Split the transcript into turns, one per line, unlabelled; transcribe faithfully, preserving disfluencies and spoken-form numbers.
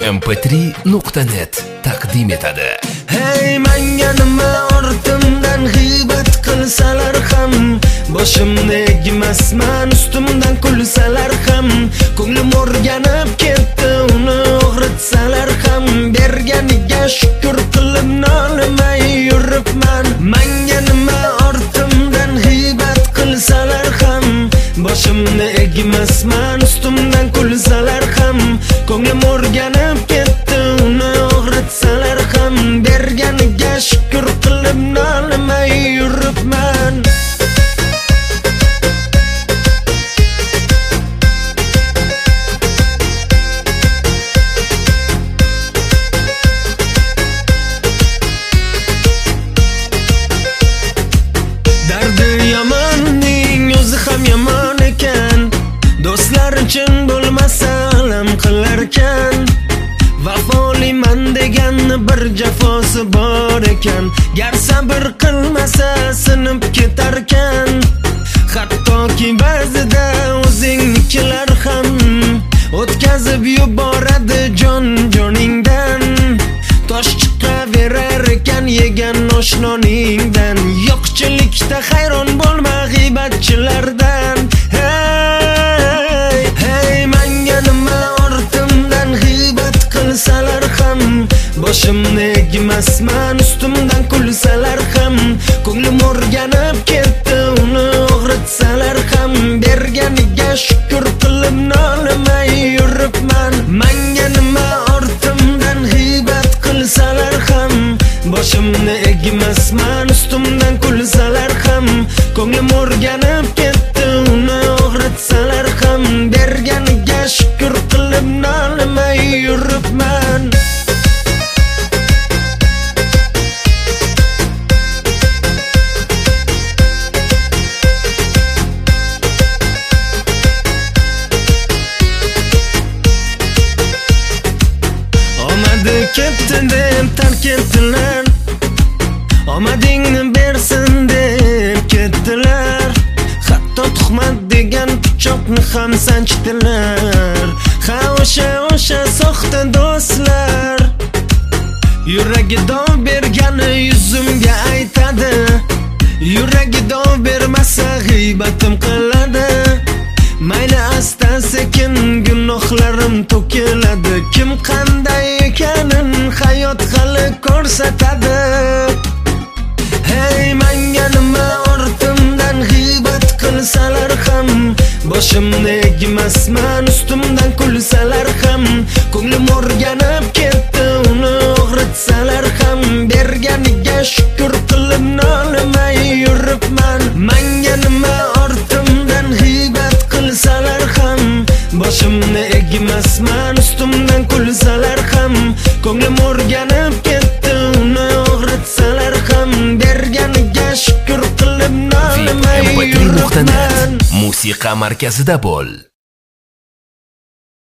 m p three nuqta net taqdim etadi.
Hey, menga nima ortimdan g'iybat qilsalar ham, boshimni egmasman, ustimdan kulsalar ham, ko'nglim o'rganib ketdi, uni og'ritsalar ham, berganiga shukr qilib nolimay yuribman. Menga nima ortimdan g'iybat qilsalar ham, boshimni egmasman, ustimdan kulsalar ham, ko'nglim o'rganib ketdi, uni og'ritsalar ham, berganiga shukr qilib nolimay yuribman. Dardi yomonning o'zi ham yomon ekan, do'stlar uchun bo'lmasa alam qilarkan. Vafoliman deganni bir jafosi bor ekan, gar sabr qilmasa sinib ketarkan. Hattoki ba'zida o'zingnikilar ham o'tkazib yuboradi jon joningdan. Tosh chiqaverar ekan yegan oshnoringdan. Yo'qchilikda hayron bo'lma g'iybatchilardan. Hey, hey, menga nima ortimdan g'iybat qilsalar ham, boshimni egmasman, ustimdan kulsalar ham, ko'nglim o'rganib ketdi, uni og'ritsalar ham, berganiga shukr qilib nolimay yuribman. Menga nima ortimdan g'iybat qilsalar ham, boshimni egmasman, ustimdan kulsalar ham, ko'nglim o'rganib ketdi, uni og'ritsalar ham, berganiga shukr qilib nolimay yuribman. Omadi ketdi deb tark etdilar, omadingni bersin deb ketdilar. Hatto tuhmat degan pichoqni ham sanchdilar. Ha, o'sha o'sha soxta do'stlar, yuragi dov bergani yuzimga aytadi, yuragi dov bermasa g'iybatim qiladi. Mayli asta sekin gunohlarim to'kiladi, kim qanday ekanin hayot hali ko'rsatadi. Hey, menga nima ortimdan g'iybat qilsalar ham, boshimni egmasman, ustimdan kulsalar ham, ko'nglim o'rganib ketdi, uni og'ritsalar ham, berganiga shukr qilib nolimay yuribman. Menga nima ortimdan g'iybat qilsalar ham, boshimni egmasman, ustimdan kulsalar ham, ko'nglim o'rganib ketdi, uni og'ritsalar ham, berganiga shukr qilib nolimay yuribman.
Musiqa markazida bo'l.